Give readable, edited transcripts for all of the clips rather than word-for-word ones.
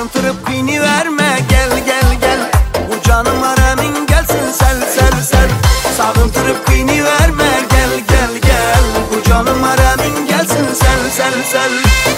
Sağıntırıp kıyını verme, gel gel gel. Bu canım aremin gelsin sel sel sel. Sağıntırıp kıyını verme, gel gel gel. Bu canım aremin gelsin sel sel sel.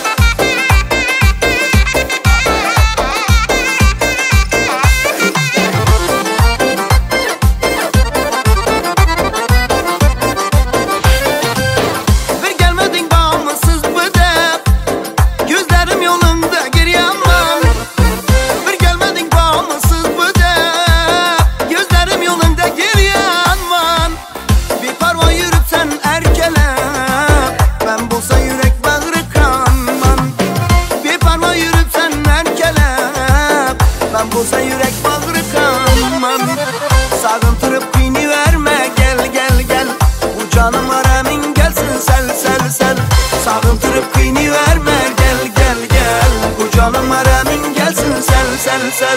Olsa yürek bağrı kanman. Sağıntırıp kıyını verme, gel gel gel. Bu canım aremin gelsin sel sel sel. Sağıntırıp kıyını verme, gel gel gel. Bu canım aremin gelsin sel sel sel.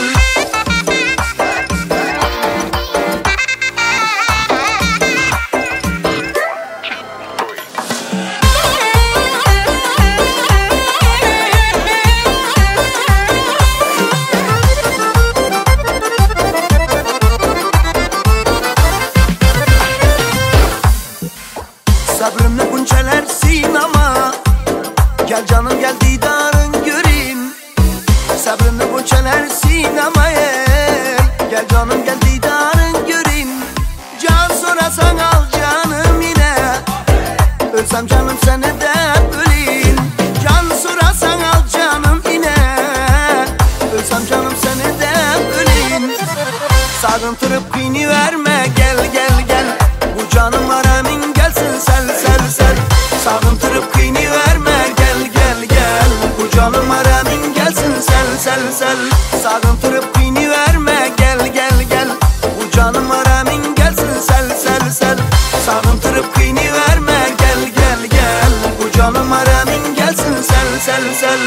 Sabrımla bunçelersin ama gel canım gel didarın göreyim. Sabrımla bunçelersin ama gel canım gel didarın göreyim. Can sorasan al canım yine, ölsem canım seni de öleyim. Can sorasan al canım yine, ölsem canım seni de öleyim. Sağıntırıp kıyını verme, gel gel gel. Bu canım aremin gelsin sel sel sel. Sağıntırıp kıyını verme, gel gel gel. Bu canım aremin gelsin sel sel sel. Sağıntırıp kıyını verme, gel gel gel. Bu canım aremin gelsin sel sel sel. Sağıntırıp kıyını verme, gel gel gel. Bu canım aremin gelsin sel sel sel.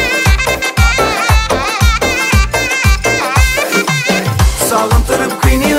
Sağıntırıp kıyını